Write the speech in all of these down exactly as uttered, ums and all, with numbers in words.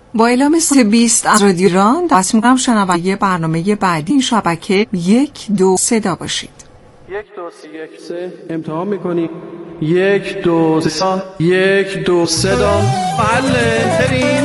با اعلام سه بیست از رادیو ایران دست می‌کنم شنونده برنامه بعدی این شبکه یک دو صدا باشید. یک دو سه یک سه امتحان میکنی. یک دو سه یک دو صدا. بله بریم.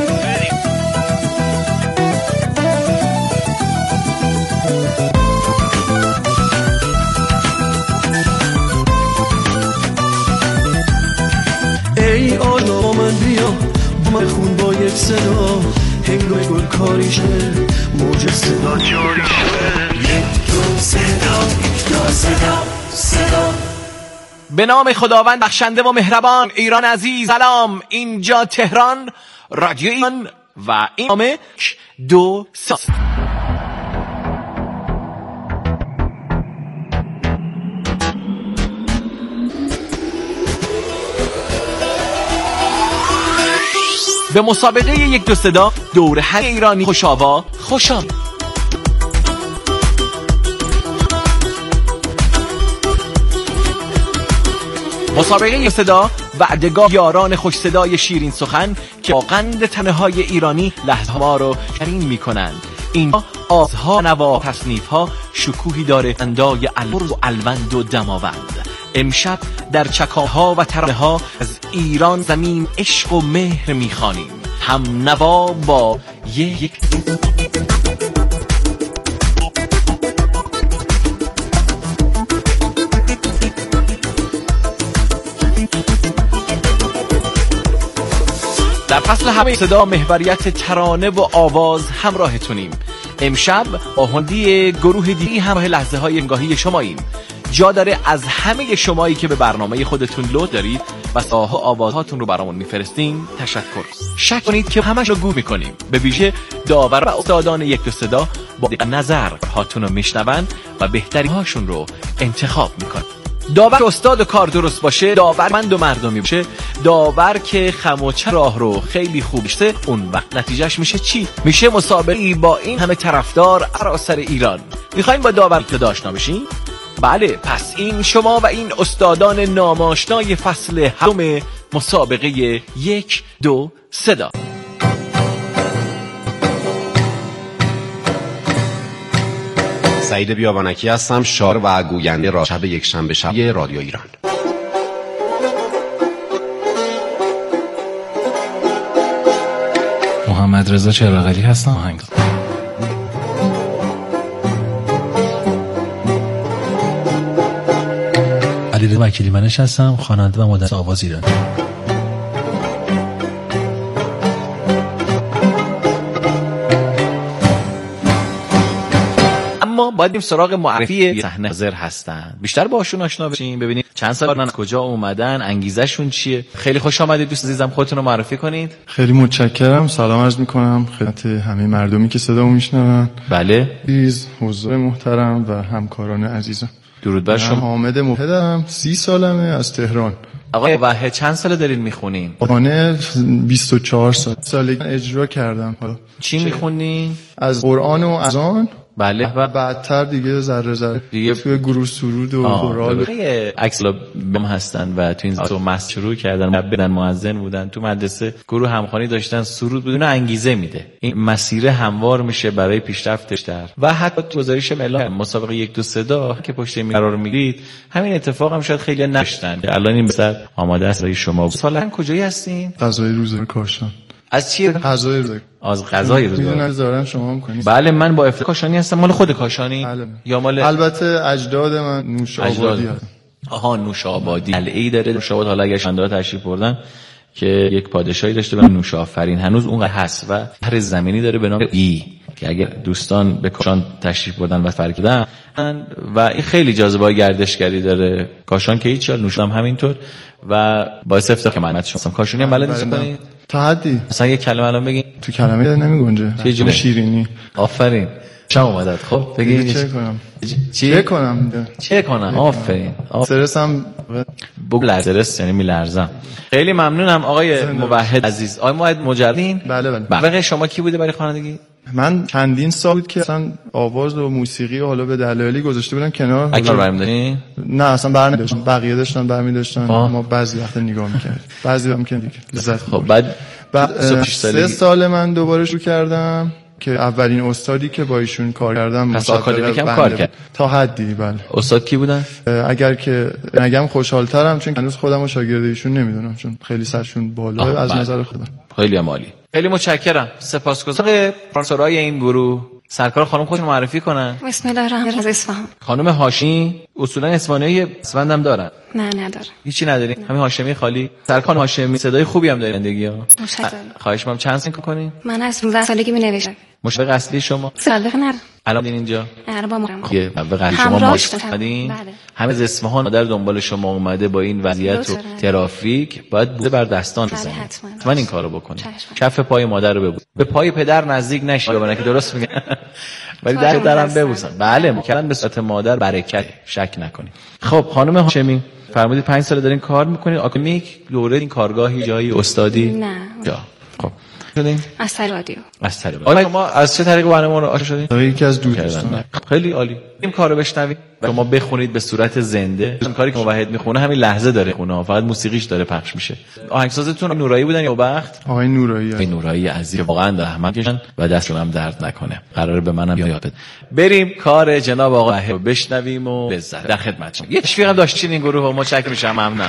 ای آلا من بیا من خون با یک صدا هنگام گل کاریشه موج صدا جاریشه. یک دو صدا یک دو صدا صدا. به نام خداوند بخشنده و مهربان. ایران عزیز سلام، اینجا تهران رادیو ایران و این نامه دو ساست. به مسابقه یک دو صدا دور هم ایرانی خوشاوا خوشام. مسابقه یک صدا وعدگاه یاران خوش صدای شیرین سخن که با قند تنهای ایرانی لحظه ما رو شیرین میکنند. این آزها نوا تصنیف ها شکوهی داره اندای البرز و الوند و دماوند. امشب در چکاها و ترانه ها از ایران زمین عشق و مهر میخوانیم. هم نوا با یک در فصل همه صدا محوریت ترانه و آواز همراهتونیم. امشب آهنگی گروه دیگه همراه لحظه های انگاهی شماییم. جا داره از همه شمایی که به برنامه خودتون لود دارید و ساها آوازهاتون رو برامون میفرستین تشکر. شک کنید که همش رو گوش میکنیم. به ویژه داور و استادان یک دو صدا با نظر هاتون رو میشنون و بهترین هاشون رو انتخاب میکنن. داور استاد و کار درست باشه، داور مند و مردمی باشه، داور که خم و چه راه رو خیلی خوب شه، اون وقت نتیجهش میشه چی؟ میشه مسابقه‌ای با این همه طرفدار سراسر ایران. میخواین با داور ابتدا آشنا بشین؟ بله، پس این شما و این استادان ناماشنای فصل هفتم مسابقه یک دو صدا. سعید بیابانکی هستم، شاعر و گوینده را شب یک شنبه شب رادیو ایران. محمد رضا چراغلی هستم، آهنگ علیرضا وکیلی منش هستم، خواننده و مدرس آواز ایران. اما باید بریم سراغ معرفی صحنه حاضر هستن، بیشتر باهاشون آشنا بشیم، ببینیم چند سال من کجا اومدن، انگیزشون چیه. خیلی خوش آمدید دوست عزیزم، خودتون رو معرفی کنید. خیلی متشکرم. سلام عرض میکنم خدمت همه مردمی که صدامو میشنون. بله. عزیز حضار محترم و همکاران عزیزم، درود بر شما. حامد موحدم، سی سالمه، از تهران. آقای وحید چند سال دارین میخونین؟ قرآن بیست و چهار سال سال اجرا کردم. حالا چی میخونین؟ از قرآن و اذان. بله. و بعدتر دیگه ذره ذره دیگه توی گروه سرود و خورال اکسلا بم هستن و تو این تو مس شروع کردن، بدن مؤذن بودن، تو مدرسه گروه همخوانی داشتن، سرود بدون انگیزه میده. این مسیر هموار میشه برای پیشرفتش در و حتی تو گزارش اعلام مسابقه یک دو صدا که پشت این قرار میگیرید همین اتفاق هم شاید خیلی نداشتن. الان این بسر آماده است برای شما. سالن کجایی هستین؟ غذای روزگار کاشان. از چیه؟ غذای روزگار. از غذای روزگار. میدونم زارن شما هم کنید. بله، من با افتخار کاشانی هستم. مال خود کاشانی؟ بله. یا مال البته اجداد من نوشابادی هست. آها، نوشابادی. قلعه‌ای داره نوشاباد. حالا اگه شاندار تشریف بردن که یک پادشاهی داشته به نام نوشافرین، هنوز اون هست و هر زمینی داره به نام ای که اگه دوستان به کاشان تشریف بردن و فرکیدن و این خیلی جاذبه گردشگری داره. کاشان که هیچ، نوشام همینطور و باعث افتخار که منت شما کاشانی هم بلد نیست کنید. تا حدی مثلا یک کلمه الان بگین. تو کلمه نمیگنجه. چه شیرینی. آفرین. چه اومدت؟ خب بگین چه کنم؟ چه کنم؟ چه کنم؟ آفرین. استرسم بگو استرس یعنی میلرزم. خیلی ممنونم آقای موحد عزیز. آقای موحد مجردین؟ بله بله. بقیه شما کی بوده برای خوانندگی؟ من چندین سال بود که اصلا آواز و موسیقی و حالا به دلایلی گذاشته بودم کنار. اکثر برمی داشتین؟ نه اصلا برمی داشتم، بقیه داشتن برمی داشتن، ما بعضی وقت نگاه میکردیم، بعضی هم که دیگه لذت. خب بعد بعد سه سال من دوباره شروع کردم که اولین استادی که با ایشون کار کردم پس آکادمیک هم کار کرد تا حدی. بله. استاد کی بودن؟ اگر که نگم خوشحال‌ترم چون هنوز خودم و شاگرد ایشون نمیدونم چون خیلی سرشون بالا از نظر خودم. خیلی عالی. خیلی متشکرم. سپاسگزارم. اسپانسرای این گروه سرکار خانم خودشون معرفی کنن. بسم الله الرحمن الرحیم. از اصفهان. خانم هاشمی اصولا اصفهانی اسفند هم دارن؟ نه نداره. هیچی نداری؟ همین هاشمی خالی. سرکار هاشمی صدای خوبی هم داره زندگی‌ها. متشکرم. خواهش می‌کنم چند سال کنین؟ من از پانزده سالگی می‌نویسم. مشوق اصلی شما؟ سابقه ندارم. الان اینجا؟ آره با ما. یه مشوق اصلی شما ماشین؟ بله. همه از اصفهان در دنبال شما اومده با این وضعیت و ترافیک باید بوده بر دستان بزنید. حتما این کارو بکنید. کف پای مادر رو ببوس. به پای پدر نزدیک نشید. ببینید که درست میگم. ولی در درم ببوسن. بله مکرم به صورت مادر برکت شک نکنید. خب خانم هاشمی فرمودید پنج سال دارین کار میکنید. آکادمیک دوره این کارگاهی جایی استادی؟ نه. جا. خب شدین؟ از طریق رادیو. از طریق. آقا شما از چه طریق برنامه رو آشنا شدین؟ یکی از دوستان. خیلی عالی. این کارو بشنوید. شما بخونید به صورت زنده. این کاری که موحد میخونه همین لحظه داره خونه، فقط موسیقیش داره پخش میشه. آهنگسازتون نورایی بودن یا بخت؟ آقای نورایی. آقای نورایی عزیز واقعا رحمت کشن و دستشون هم درد نکنه. قراره به منم یاد بده. بریم کار جناب آقا رو بشنویم و لذت در خدمتتون. یه تشویق هم داشتین این گروه، متشکرم میشم. ممنونم.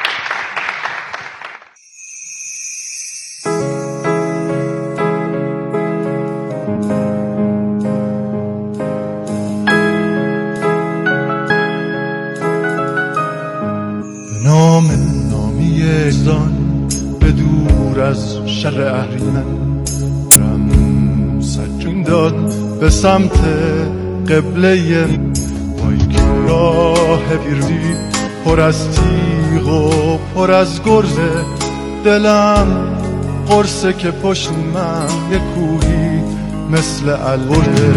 به دور از شر اهریمن رم سجون داد به سمت قبله پای که راه پیروزی پر از تیغ و پر از گرزه. دلم قرصه که پشت من یه کوهی مثل البرده.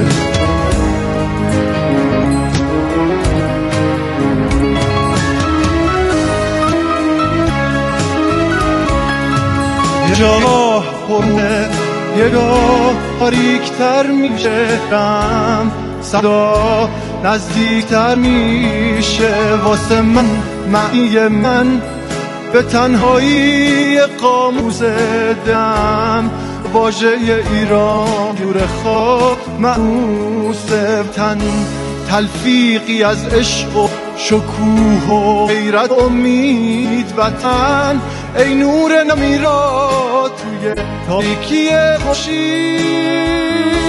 یه جا خونه یه گاه تاریکتر میشم، صدا نزدیکتر میشه واسه من. معنی من به تنهایی قاموس دم واژه ایران جور خواب معوس تن تلفیقی از عشق و شکوه و غیرت امید وطن. ای نور نمیرا توی تاریکی خورشید.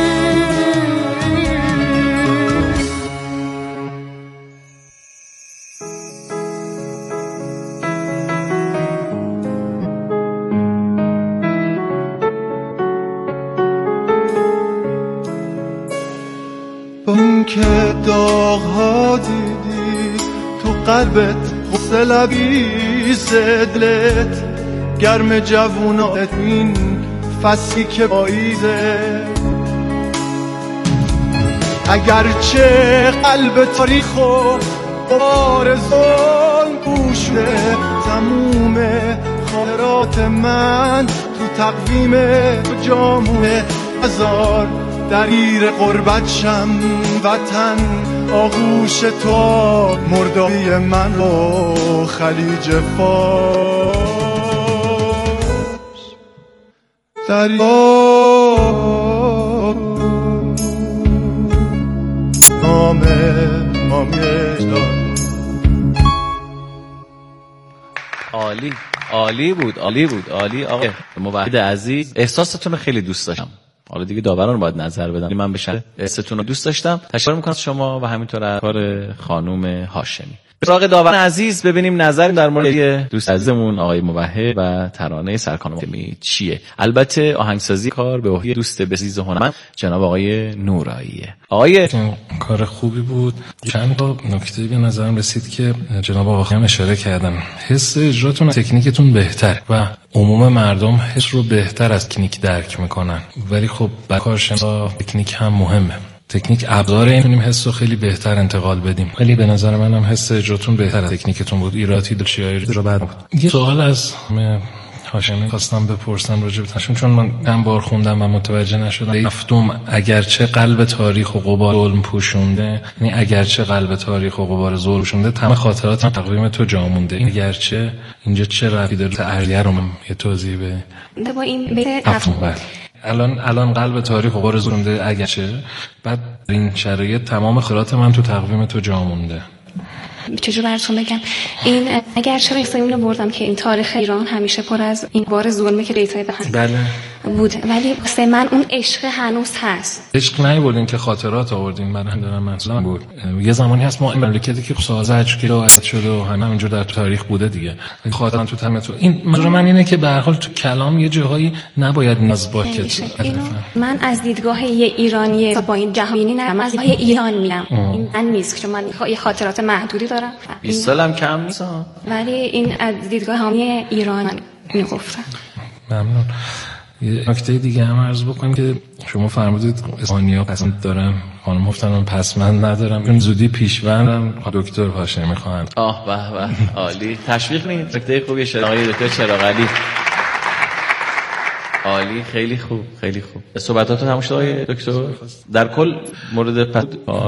با این که داغ‌ها دیدی تو قلبت غصه لبیز دلت گرم جوونات این فصلی که پاییزه. اگرچه قلب تاریخ و غبار ظلم پوشیده، تموم خاطرات من تو تقویم جامونه هزار درگیر قربت شم وطن. آغوش تو مردابی من و خلیج فارس دریا نام مامیدان. عالی عالی بود عالی بود عالی. آقا موحد عزیز احساستون رو خیلی دوست داشتم. حالا دیگه داوران باید نظر بدن. من به شرط استون رو دوست داشتم. تشکر میکنم شما و همینطور از کار خانم هاشمی. سراغ داوران عزیز ببینیم نظر در مورد دوست عزیزمون آقای موحد و ترانه سرکار چیه. البته آهنگسازی کار به عهده دوست بسیز هنرمند جناب آقای نوراییه. آقای کار خوبی بود. چند تا نکته به نظرم رسید که جناب آقا هم اشاره کردن. حس اجراتون تکنیکتون بهتر و عموم مردم حس رو بهتر از تکنیک درک میکنن، ولی خب با کارشناسا تکنیک هم مهمه. تکنیک ابزار اینیم حس رو خیلی بهتر انتقال بدیم، ولی به نظر منم حس اجراتون بهتر از تکنیکتون بود. ایراتی دلشیاری رو بعد بود. یه سوال از هاشمی خواستم بپرسم راجع به تشون، چون من چند بار خوندم و متوجه نشدم. هفتم اگرچه قلب تاریخ و غبار ظلم پوشونده، یعنی اگرچه قلب تاریخ و غبار ظلم پوشونده تمام خاطرات تقویم تو جا مونده. این اگرچه اینجا چه ربطی داره؟ تعریه رو من یه توضیح بده. با این بیت هفتم الان الان قلب تاریخ و غبار ظلم پوشونده اگرچه، بعد این شرایط تمام خاطرات من تو تقویم تو جا مونده. چجور براتون بگم؟ این اگر چرا احساسی رو بردم که این تاریخ ایران همیشه پر از این بار ظلمه که دیتای بخن بله بود، ولی واسه من اون عشق هنوز هست. عشق نیوردین که خاطرات آوردین. من دارم منظورم بود یه زمانی هست ما این مملکتی که سازج که رعایت شده و همه اینجور در تاریخ بوده دیگه، خاطرات تو تمام تو این منظور من اینه که به هر حال تو کلام یه جاهایی نباید ناز باکت. من از دیدگاه یه ایرانی با این جهانی نه، از دیدگاه ایران میگم. این من نیست که من یه خاطرات محدودی دارم، بیست سالم کم نیست، ولی این از دیدگاه همه ایران میگفتم. ممنون. یه نکته دیگه هم عرض بکنم که شما فرمودید اسپانیا پسند دارم، خانم گفتن پس من ندارم، این زودی پیشوندم دکتر هاشمی خواهند. آه به به عالی، تشویق نیست، نکته خوبیه. آقای دکتر چراغ علی عالی، خیلی خوب خیلی خوب. صحبتاتون تموم شد آقای دکتر؟ در کل مورد پس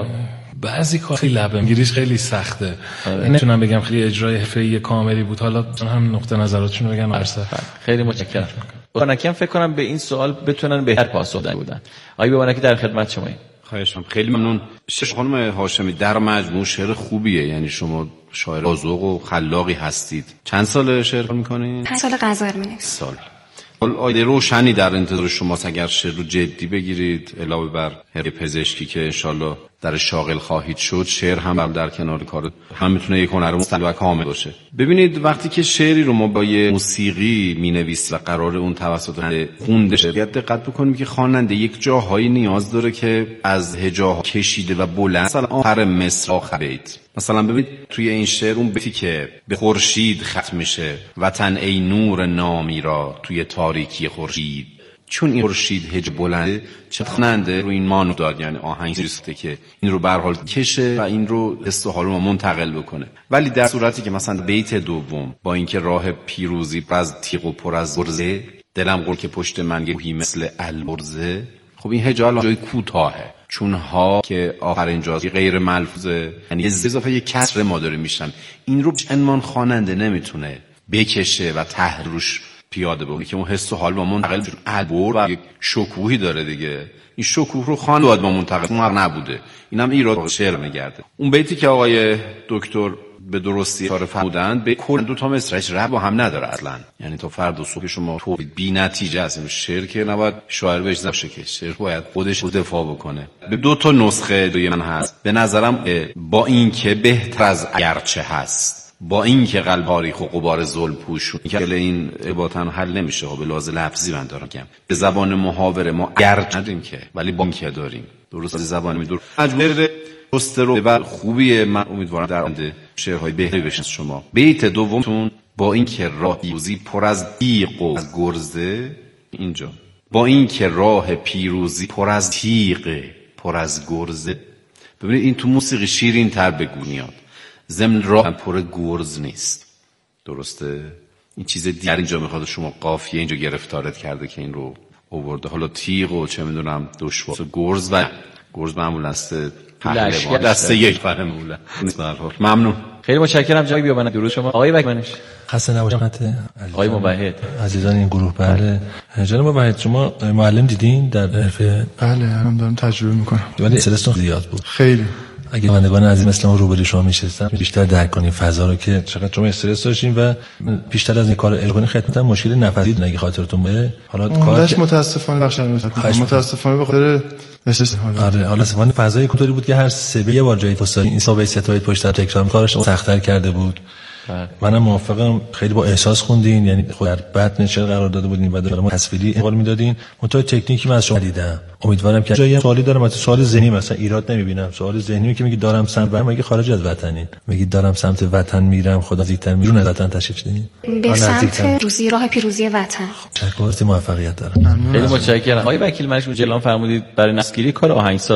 بعضی کار خیلی لبم گیریش خیلی سخته. نمیتونم بگم خیلی اجرای حرفه‌ای کاملی بود، حالا هم نقطه نظراتشون رو بگم. عرض خیلی متشکرم. بانکی فکر کنم به این سوال بتونن بهتر پاسخ بدن بودن. آقای بانکی در خدمت شماییم. خواهش می‌کنم. خیلی ممنون. شش خانم هاشمی در مجموع شعر خوبیه، یعنی شما شاعر بازوق و خلاقی هستید. چند سال شعر می‌کنید؟ پنج سال غزل می‌نویسم. سال. آیده روشنی در انتظار شماست اگر شعر رو جدی بگیرید، علاوه بر حرفه پزشکی که انشالله در شاغل خواهید شد، شعر هم در کنار کار هم میتونه یک هنر مستقل و کامل باشه. ببینید وقتی که شعری رو ما با یه موسیقی مینویسیم و قرار اون توسط خونده شه، دقت بکنیم که خواننده یک جاهایی نیاز داره که از هجاها کشیده و بلند، مثلا آخر مصر آخر بیت، مثلا ببینید توی این شعر اون بیتی که به خورشید ختم میشه، وطن ای نور نامی را توی تاریکی خورشید، چون این خورشید هج بلنده، چه خواننده رو این مانو داد، یعنی آهنگ ریسته که این رو به هر حال کشه و این رو حس و حال رو منتقل بکنه. ولی در صورتی که مثلا بیت دوم با اینکه راه پیروزی پر از تیغ و پر از گرزه، دلم گل که پشت من گویی مثل البرزه، خب این هج الان جای کوتاهه، چون ها که آخر اینجاست غیر ملفوظه، یعنی یه اضافه یه کسر ما داره میشن. این رو انمان خواننده نمیتونه بکشه و ته روش پیاده بکنه که اون حس و حال با منتقل بشه. البر و یک شکوهی داره دیگه، این شکوه رو خوان باید با منتقل اون نبوده. اینم ایراد شعر میگرده. اون بیتی که آقای دکتر به درستی اشاره فرمودند به کل دو تا مصرعش ربط با هم نداره اصلا، یعنی تا فردا صبح شما تو بی نتیجه است. شعر که نباید شاعر بهش زبشه که شعر باید خودش دفاع بکنه. به دو تا نسخه دوی من هست به نظرم، با این که بهتر از اگرچه هست، با این که قلب تاریخ و غبار ظلم پوشون، که این عبارتن حل نمیشه به لحاظ لفظی من دارم میگم. به زبان محاوره ما اگرچه نداریم که، ولی با این که داریم. درست زبان میدور مجبور پسترو و خوبیه. من امیدوارم در آینده شعرهای بهتری بشن شما. بیت دومتون با این که راه پیروزی پر از تیغ و از گرزه، اینجا با این که راه پیروزی پر از تیغ پر از گرزه. ببینید این تو موسیقی شیرین تر بگو میاد، ضمن راه پر گرز نیست. درسته؟ این چیز دیگر اینجا میخواد شما قافیه اینجا گرفتارت کرده که این رو آورده. حالا تیغ و چه میدونم دشوار گرز و گرز معمولا است پهلوان دسته یک معمولا. ممنون. خیلی متشکرم جناب بیابان. درود شما آقای وکمنش. خسته نباشید آقای موحد. عزیزان این گروه. بله جناب موحد شما معلم دیدین در حرفه؟ بله الان دارم تجربه میکنم. ولی استرستون زیاد بود خیلی. اگه بندگان عزیز مثل ما روبروی شما میشستم بیشتر درک کنیم فضا رو که چقدر شما استرس داشتین و بیشتر از این کار الگونی خدمتتون مشکل نفسی بود اگه خاطرتون باشه. حالا کارش که... متاسفانه بخش متاسفانه به خاطر استرس. آره حالا سوان فضای کوتاهی بود که هر سه به یه بار جای پستاری این سابقه ستایید پشت تکرار کارش سخت‌تر کرده بود. منم موافقم. خیلی با احساس خوندین، یعنی خود در بطن چه قرار داده بودین و در تصویری انتقال میدادین. منتها تکنیکی من از شما دیدم. امیدوارم که جایی سوالی دارم، مثلا سوال ذهنی مثلا ایراد نمیبینم. سوال ذهنی که میگی دارم سمت برم، میگی خارج از وطنین، میگی دارم سمت وطن میرم، خدا نزدیکتر میرون از وطن تشریف دادین به سمت پیروزی، راه پیروزی وطن. چکارتی موفقیت دارم. خیلی متشکرم. آقای وکیل منش جلان فرمودید برای نسل‌گیری کار آهنگسازه.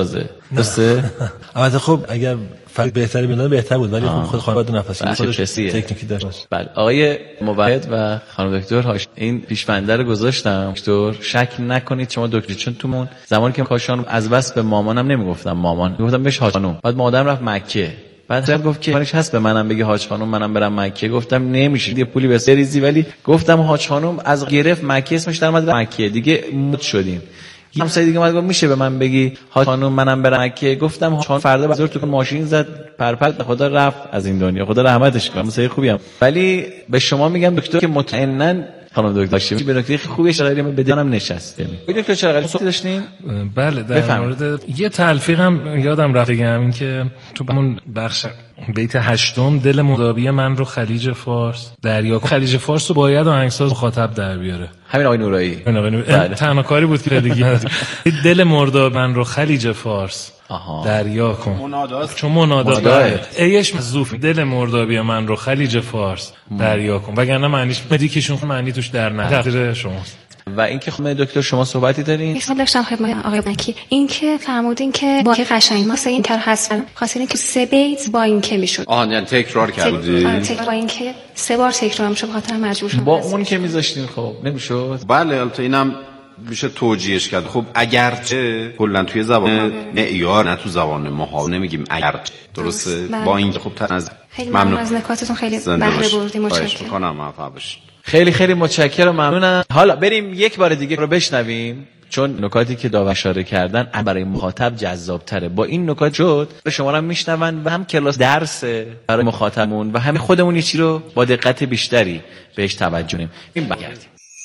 درسته؟ البته خب اگر فرق بهتری بیاد بهتر بود، ولی خب خود خانواده نفسی خودش تکنیکی داشت. بله آقای موحد و خانم دکتر هاش این پیش‌بنده رو گذاشتم. دکتر شک نکنید شما دکتر، چون تو مون زمانی که کاشان از بس به مامانم نمیگفتم مامان، میگفتم بهش حاج خانم. بعد مادرم رفت مکه، بعد گفت که مالش هست به منم بگی حاج خانم منم برم مکه. گفتم نمیشه یه پولی به سریزی، ولی گفتم حاج خانم از گرفت مکه اسمش در اومد مکه دیگه مد شدیم. یه همسایه دیگه اومد گفت میشه به من بگی حاج خانم منم برم مکه. گفتم حاج خانم فردا بازار تو ماشین زد پرپر خدا رفت از این دنیا، خدا رحمتش کنه، همسایه خوبی هم. ولی به شما میگم دکتر که مطمئناً خانم دکتر شیمی به نکته خوبی اشاره من بدونم نشسته. دکتر چرا صحبت داشتین؟ بله در بفهم. مورد یه تلفیقم یادم رفت بگم، این که تو همون بخش بیت هشتم دل مدابی من رو خلیج فارس دریا، خلیج فارس رو باید آهنگساز مخاطب در بیاره. همین آقای نورایی بله. تنها کاری بود که دیگه دل مرداب من رو خلیج فارس آها. دریا کن مناداست، چون مناداست ایش مزوف دل مردابی من رو خلیج فارس دریا کن، وگرنه معنیش مدیکشون معنی توش در نه تقدیر شماست. و اینکه خانم دکتر شما صحبتی دارین؟ یه سوال داشتم خدمت آقای مکی، این که فرمودین که با که قشنگ ما سه این کار هست خاصین که سه بیت با این که میشد آها یعنی تکرار کردی؟ آره تکرار با این که سه بار تکرار میشه به خاطر مجبور شدم با اون که میذاشتین خب نمیشد. بله البته اینم میشه توجیهش کرد. خب اگرچه کلا توی زبان معیار نه تو زبان محاور نمیگیم اگرچه، درسته؟ با این خب تنز ممنون از نکاتتون، خیلی بهره بردیم، متشکرم. خیلی خیلی متشکرم، ممنونم. حالا بریم یک بار دیگه رو بشنویم، چون نکاتی که داور اشاره کردن برای مخاطب جذاب تره. با این نکات شد شما رو میشنون و هم کلاس درس برای مخاطبمون و هم خودمون یه چی رو با دقت بیشتری بهش توجه کنیم. این برگردیم.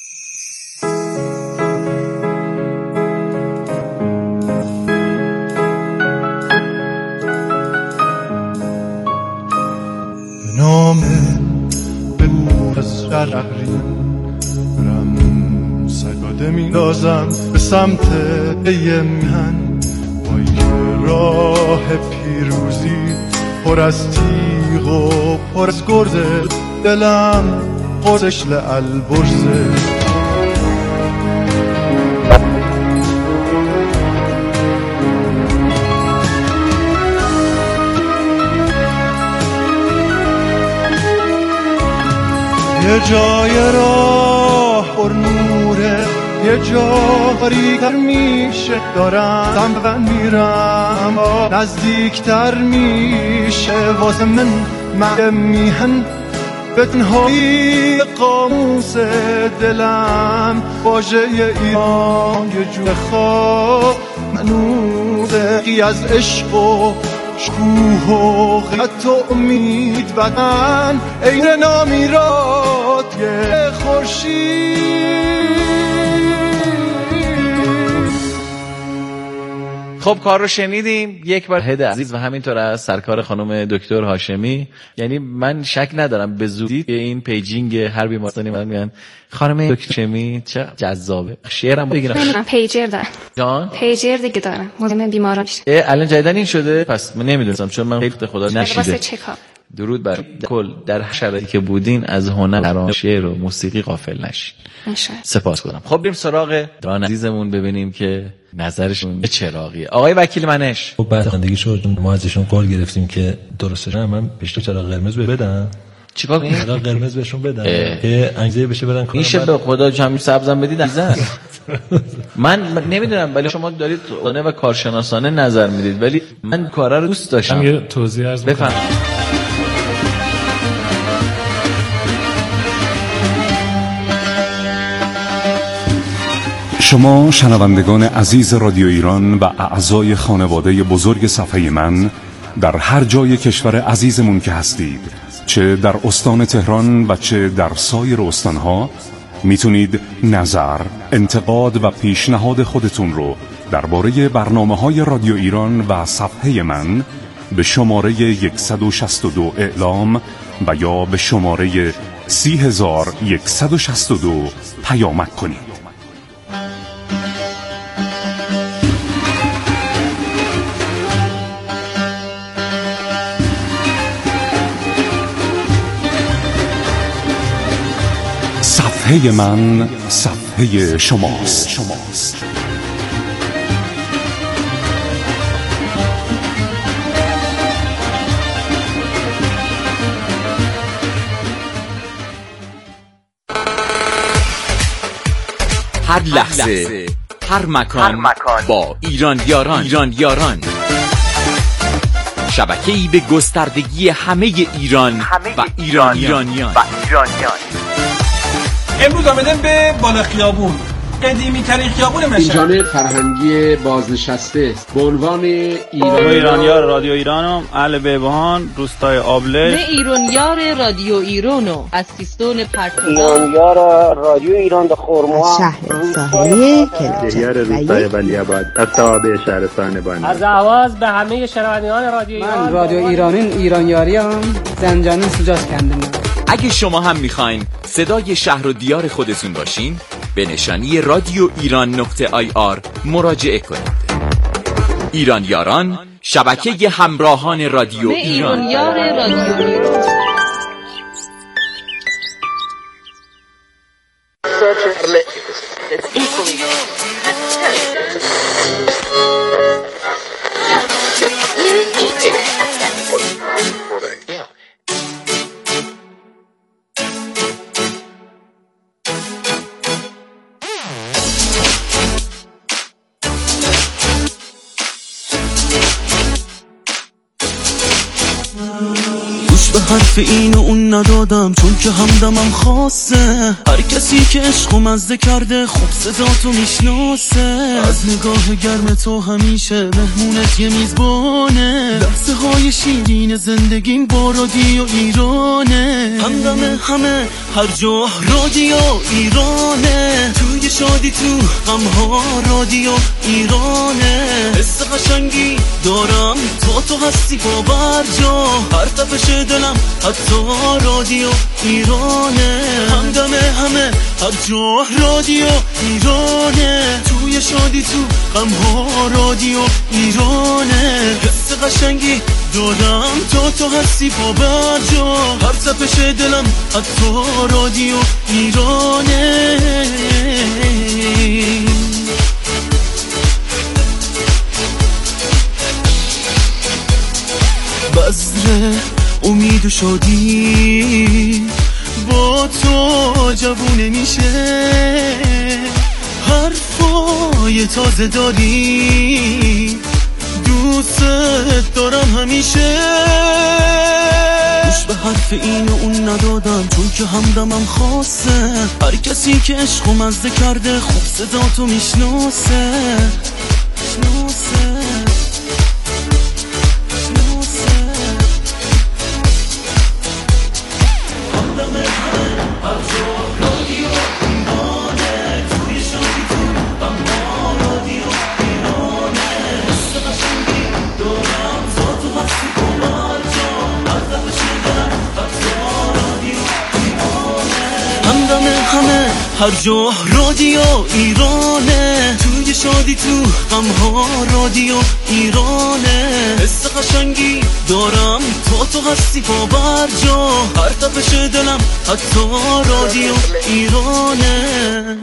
نامه به دور از شرقی رم سگاده می نازم به سمت ای میهن، پایی که راه پیروزی پر از تیغ و پر از گرده، دلم قرصش لعل برزه. یه جای راه پر نوره، یه جایی تر میشه دارم سمت میرم، نزدیکتر میشه واسه من من میهن، به تنهایی قاموس دلم واژه ایران یه جور خواب منوزه قی از عشق و شکوه و غیرت و امید وطن عین نامیراد یه خورشید. خب کار رو شنیدیم یک بار هد عزیز و همینطور از سرکار خانم دکتر هاشمی. یعنی من شک ندارم به زودی این پیجینگ هر بیمارستانی من میگن خانم دکتر هاشمی چه جذابه. شعرم بگیرم. من پیجر دارم. جان پیجر دیگه دارم. مدام بیماران میشه. الان جدیدن این شده؟ پس من نمیدونستم چون من خیلی خدا نشیده. درود بر کل در شرایطی که بودین از هنر شعر و موسیقی غافل نشین. سپاسگزارم. خب بریم سراغ دان عزیزمون ببینیم که نظرشون چه چراغیه. آقای وکیل منش خب بعد خواندگی شد ما ازشون قول گرفتیم که درستش من پیش چراغ قرمز بدم. چیکار کنیم؟ چراغ قرمز بهشون بدم که انگیزه بشه برن کار. میشه به خدا جمعی سبزم بدید عزیزم. من نمیدونم ولی شما دارید قانونه و کارشناسانه نظر میدید ولی من کارا رو دوست داشتم. یه توضیح عرض بکنم. شما شنوندگان عزیز رادیو ایران و اعضای خانواده بزرگ صفحه من در هر جای کشور عزیزمون که هستید، چه در استان تهران و چه در سایر استانها، میتونید نظر، انتقاد و پیشنهاد خودتون رو درباره برنامه‌های رادیو ایران و صفحه من به شماره صد و شصت و دو اعلام و یا به شماره سی هزار و صد و شصت و دو پیامک کنید. صفحه من صفحه شماست. شماست. هر لحظه هر مکان, هر مکان با ایران یاران ایران یاران شبکه‌ای به گستردگی همه ایران همه و ایران ایرانیان و ایرانیان. امروز آمدیم به بالا خیابون، قدیمی ترین خیابون مشهد. این جامعه فرهنگی بازنشسته است به عنوان ایران ایرانیار رادیو ایرانم اهل بهبهان روستای آبله نه ایرانیار رادیو ایرانو از سیستان پرتگاه ایرانیار رادیو ایران د خرما شهر ساحلی کلیچه روستای ولیعباد از توابع شهرستان بانی. از آواز به همه شنوندگان رادیو ایران. من رادیو ایران ایرانیاری هم زنجانی سوجاس کندم. اگه شما هم میخواین صدای شهر و دیار خودتون باشین به نشانی رادیو ایران نقطه آی آر مراجعه کنید. ایران یاران شبکه همراهان رادیو ایران. ایران یار رادیو ایران. به حرف این و اون ندادم چون که همدمم خاصه. هر کسی که عشقو مزده کرده خوب صداتو میشناسه. از نگاه گرم تو همیشه مهمونت یه میزبانه. لحظه های شیرین زندگیم با رادیو ایرانه. همدم همه هر جا رادیو ایرانه. توی شادی تو غمها رادیو ایرانه. حس قشنگی دارم تو تو هستی باور جا. هر تپش دلم حتی رادیو ایرانه. همدم همه هر جا رادیو ایرانه. توی شادی تو غمها رادیو ایرانه. حس قشنگی دارم تو تو هستی باور جا. هر تپش دلم حتی رادیو ایرانه. بذره امید و شادی با تو جوونه میشه. حرفای تازه داری دوست دارم همیشه. گوش به حرف این و اون ندادم چون که همدمم خاصه. هر کسی که عشقو مزده کرده خوب صداتو میشناسه. میشناسه همه هر جا رادیو ایرانه. توی شادی تو غمها رادیو ایرانه. حس قشنگی دارم تو تو هستی باور جا. هر تپش دلم حتی رادیو ایرانه.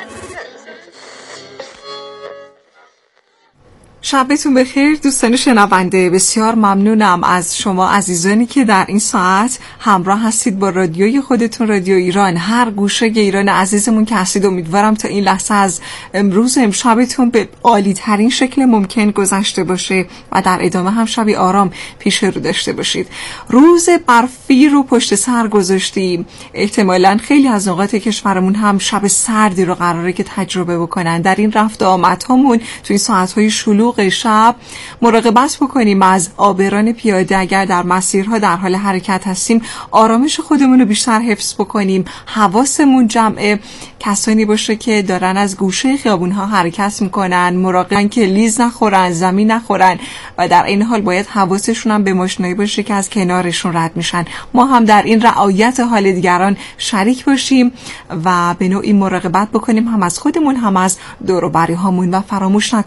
شبتون بخیر دوستان شنونده. بسیار ممنونم از شما عزیزانی که در این ساعت همراه هستید با رادیوی خودتون رادیو ایران. هر گوشه ایران عزیزمون که هستید امیدوارم تا این لحظه از امروز امشبتون به عالی ترین شکل ممکن گذشته باشه و در ادامه هم شبی آرام پیش رو داشته باشید. روز برفی رو پشت سر گذاشتیم. احتمالاً خیلی از نقاط کشورمون هم شب سردی رو قراره که تجربه بکنن. در این رفت آمدهامون تو این ساعت‌های شلوغ شب مراقبت بکنیم از عابران پیاده. اگر در مسیرها در حال حرکت هستیم آرامش خودمون رو بیشتر حفظ بکنیم. حواسمون جمع کسانی باشه که دارن از گوشه خیابونها حرکت میکنن. مراقبن که لیز نخورن، زمین نخورن و در این حال باید حواسشون هم به ماشینایی باشه که از کنارشون رد میشن. ما هم در این رعایت حال دیگران شریک باشیم و به نوعی مراقبت بکنیم هم از خودمون هم از دور و بری هامون و فراموش نکنیم